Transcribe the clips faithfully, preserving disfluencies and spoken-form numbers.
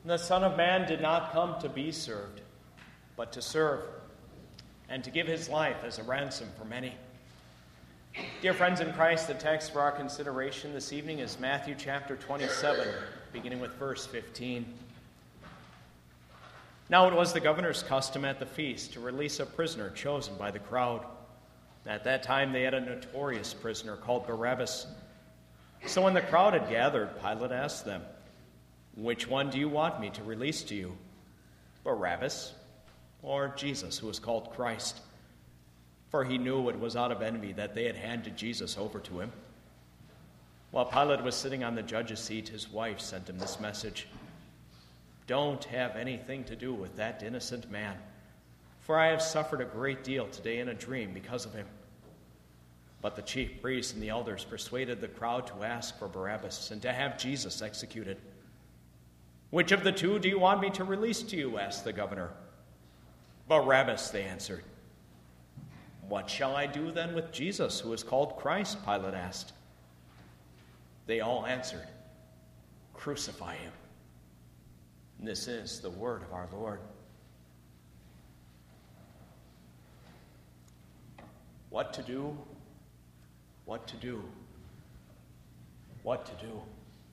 The Son of Man did not come to be served, but to serve, and to give his life as a ransom for many. Dear friends in Christ, the text for our consideration this evening is Matthew chapter twenty-seven, beginning with verse fifteen. Now it was the governor's custom at the feast to release a prisoner chosen by the crowd. At that time they had a notorious prisoner called Barabbas. So when the crowd had gathered, Pilate asked them, "Which one do you want me to release to you, Barabbas or Jesus, who is called Christ?" For he knew it was out of envy that they had handed Jesus over to him. While Pilate was sitting on the judge's seat, his wife sent him this message: "Don't have anything to do with that innocent man, for I have suffered a great deal today in a dream because of him." But the chief priests and the elders persuaded the crowd to ask for Barabbas and to have Jesus executed. "Which of the two do you want me to release to you?" asked the governor. "Barabbas," they answered. "What shall I do then with Jesus, who is called Christ?" Pilate asked. They all answered, "Crucify him." And this is the word of our Lord. What to do? What to do? What to do?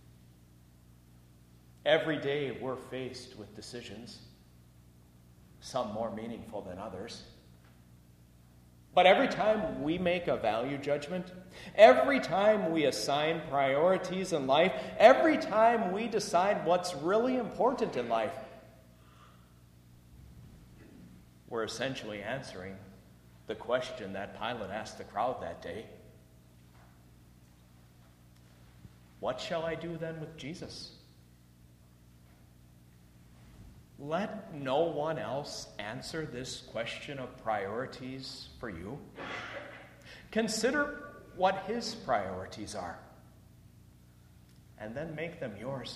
Every day we're faced with decisions, some more meaningful than others. But every time we make a value judgment, every time we assign priorities in life, every time we decide what's really important in life, we're essentially answering the question that Pilate asked the crowd that day. What shall I do then with Jesus? Let no one else answer this question of priorities for you. Consider what his priorities are, and then make them yours.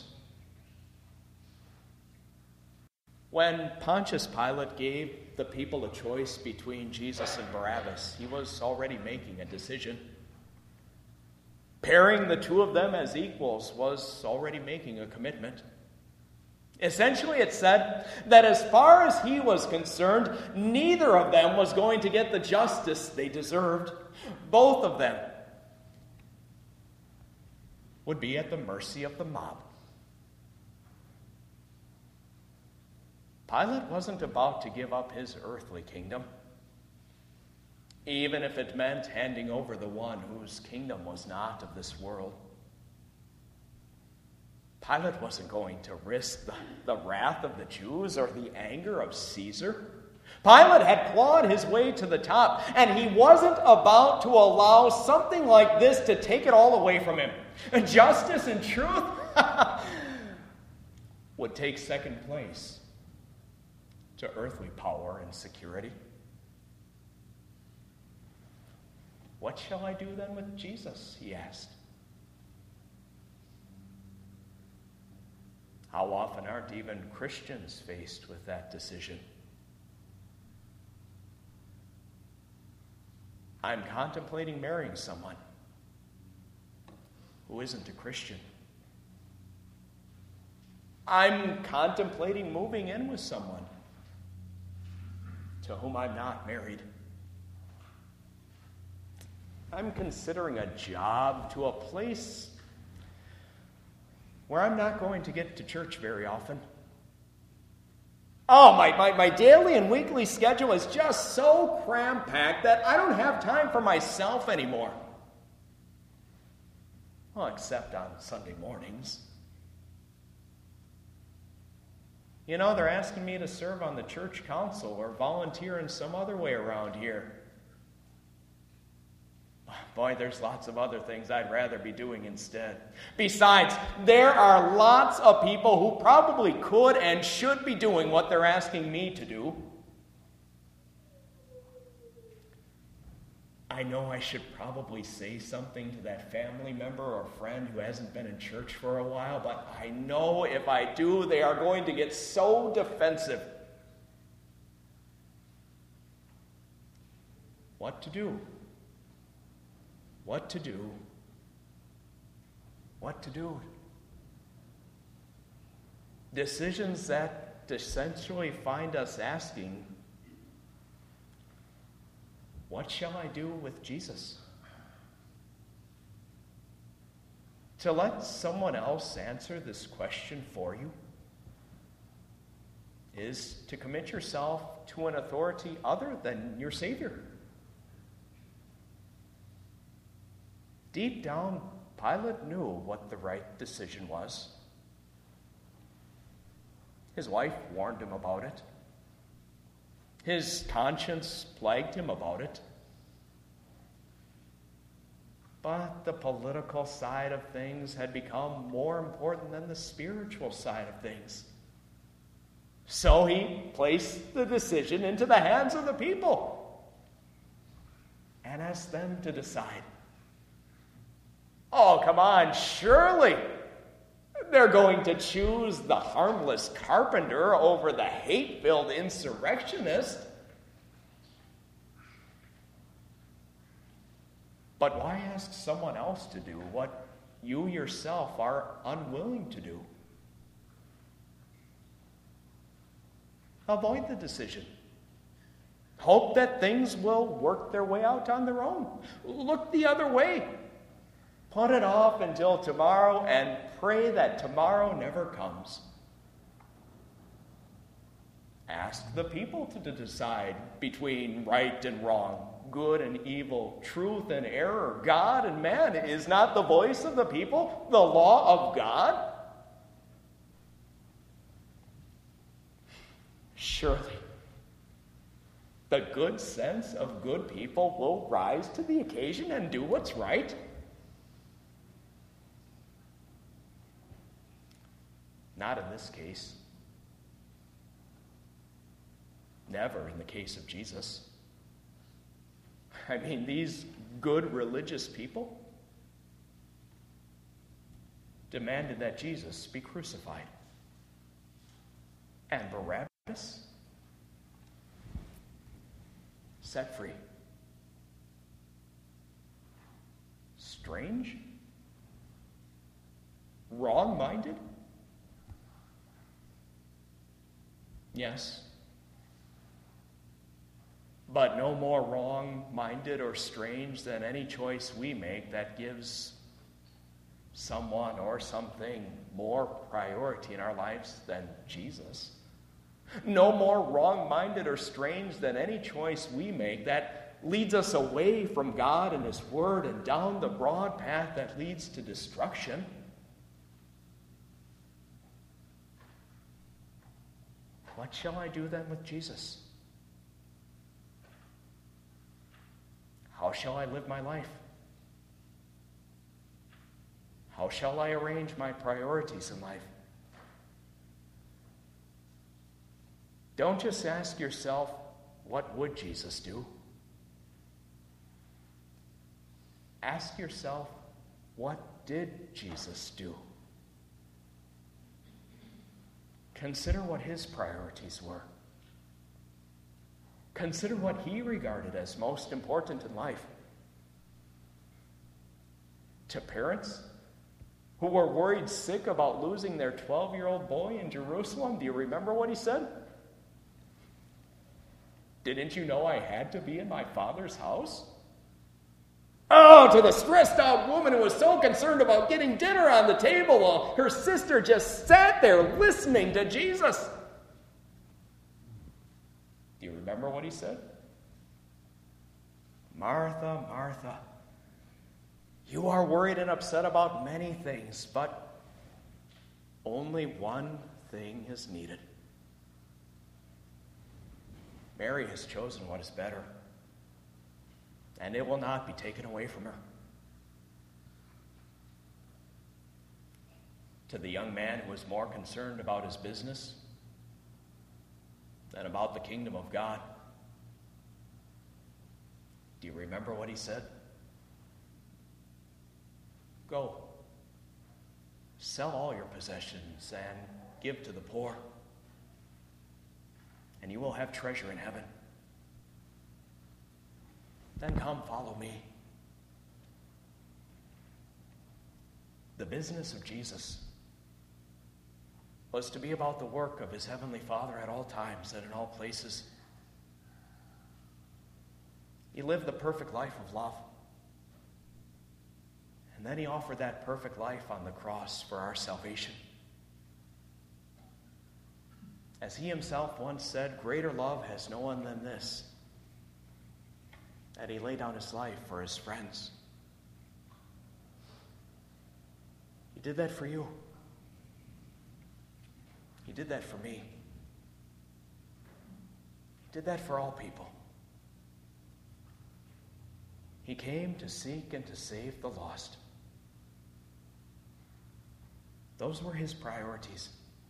When Pontius Pilate gave the people a choice between Jesus and Barabbas, he was already making a decision. Pairing the two of them as equals was already making a commitment. Essentially, it said that as far as he was concerned, neither of them was going to get the justice they deserved. Both of them would be at the mercy of the mob. Pilate wasn't about to give up his earthly kingdom, even if it meant handing over the one whose kingdom was not of this world. Pilate wasn't going to risk the, the wrath of the Jews or the anger of Caesar. Pilate had clawed his way to the top, and he wasn't about to allow something like this to take it all away from him. Justice and truth would take second place to earthly power and security. What shall I do then with Jesus? He asked. How often aren't even Christians faced with that decision? I'm contemplating marrying someone who isn't a Christian. I'm contemplating moving in with someone to whom I'm not married. I'm considering a job to a place where I'm not going to get to church very often. Oh, my, my, my daily and weekly schedule is just so cram-packed that I don't have time for myself anymore. Well, except on Sunday mornings. You know, they're asking me to serve on the church council or volunteer in some other way around here. Boy, there's lots of other things I'd rather be doing instead. Besides, there are lots of people who probably could and should be doing what they're asking me to do. I know I should probably say something to that family member or friend who hasn't been in church for a while, but I know if I do, they are going to get so defensive. What to do? What to do? What to do? Decisions that essentially find us asking, what shall I do with Jesus? To let someone else answer this question for you is to commit yourself to an authority other than your Savior. Deep down, Pilate knew what the right decision was. His wife warned him about it. His conscience plagued him about it. But the political side of things had become more important than the spiritual side of things. So he placed the decision into the hands of the people and asked them to decide. Oh, come on, surely they're going to choose the harmless carpenter over the hate-filled insurrectionist. But why ask someone else to do what you yourself are unwilling to do? Avoid the decision. Hope that things will work their way out on their own. Look the other way. Put it off until tomorrow and pray that tomorrow never comes. Ask the people to decide between right and wrong, good and evil, truth and error, God and man. Is not the voice of the people the law of God? Surely, the good sense of good people will rise to the occasion and do what's right. Not in this case. Never in the case of Jesus. I mean, these good religious people demanded that Jesus be crucified. And Barabbas set free. Strange? Wrong-minded? Yes. But no more wrong-minded or strange than any choice we make that gives someone or something more priority in our lives than Jesus. No more wrong-minded or strange than any choice we make that leads us away from God and His Word and down the broad path that leads to destruction. What shall I do then with Jesus? How shall I live my life? How shall I arrange my priorities in life? Don't just ask yourself, what would Jesus do? Ask yourself, what did Jesus do? Consider what His priorities were. Consider what He regarded as most important in life. To parents who were worried sick about losing their twelve-year-old boy in Jerusalem, do you remember what He said? Didn't you know I had to be in my Father's house? Oh, to the stressed-out woman who was so concerned about getting dinner on the table while her sister just sat there listening to Jesus. Do you remember what He said? Martha, Martha, you are worried and upset about many things, but only one thing is needed. Mary has chosen what is better, and it will not be taken away from her. To the young man who was more concerned about his business than about the kingdom of God, do you remember what he said? Go, sell all your possessions and give to the poor, and you will have treasure in heaven. Then come, follow me. The business of Jesus was to be about the work of his heavenly Father at all times and in all places. He lived the perfect life of love. And then he offered that perfect life on the cross for our salvation. As he himself once said, greater love has no one than this, that he laid down his life for his friends. He did that for you. He did that for me. He did that for all people. He came to seek and to save the lost. Those were his priorities.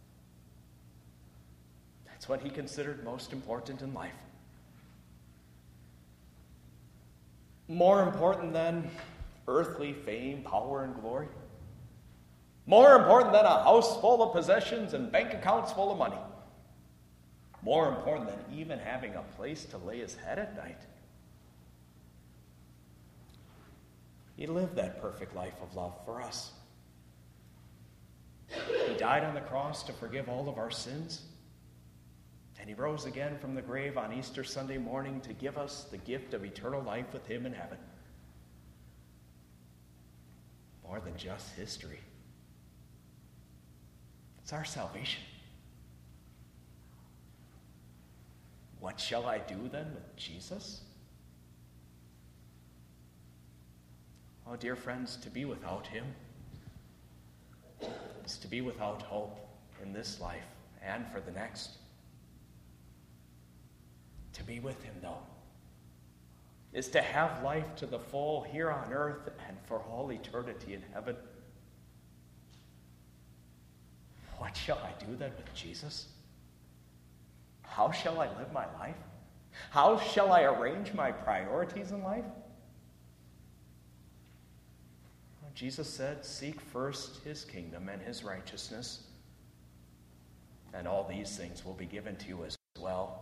That's what he considered most important in life. More important than earthly fame, power, and glory. More important than a house full of possessions and bank accounts full of money. More important than even having a place to lay his head at night. He lived that perfect life of love for us. He died on the cross to forgive all of our sins. And he rose again from the grave on Easter Sunday morning to give us the gift of eternal life with him in heaven. More than just history. It's our salvation. What shall I do then with Jesus? Oh, dear friends, to be without him is to be without hope in this life and for the next. To be with him, though, is to have life to the full here on earth and for all eternity in heaven. What shall I do then with Jesus? How shall I live my life? How shall I arrange my priorities in life? Well, Jesus said, seek first his kingdom and his righteousness, and all these things will be given to you as well.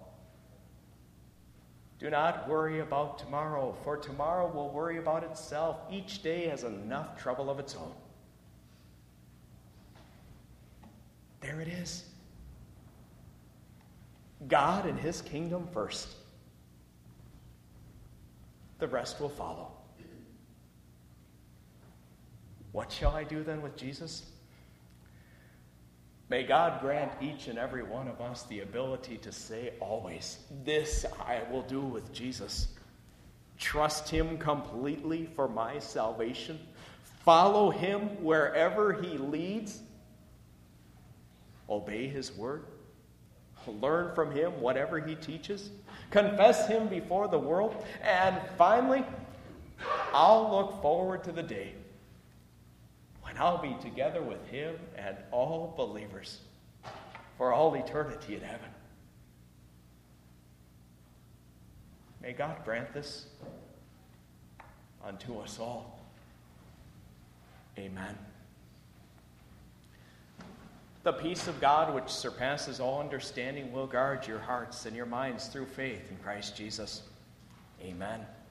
Do not worry about tomorrow, for tomorrow will worry about itself. Each day has enough trouble of its own. There it is. God and his kingdom first. The rest will follow. What shall I do then with Jesus? May God grant each and every one of us the ability to say always, this I will do with Jesus. Trust him completely for my salvation. Follow him wherever he leads. Obey his word. Learn from him whatever he teaches. Confess him before the world. And finally, I'll look forward to the day and I'll be together with him and all believers for all eternity in heaven. May God grant this unto us all. Amen. The peace of God, which surpasses all understanding, will guard your hearts and your minds through faith in Christ Jesus. Amen.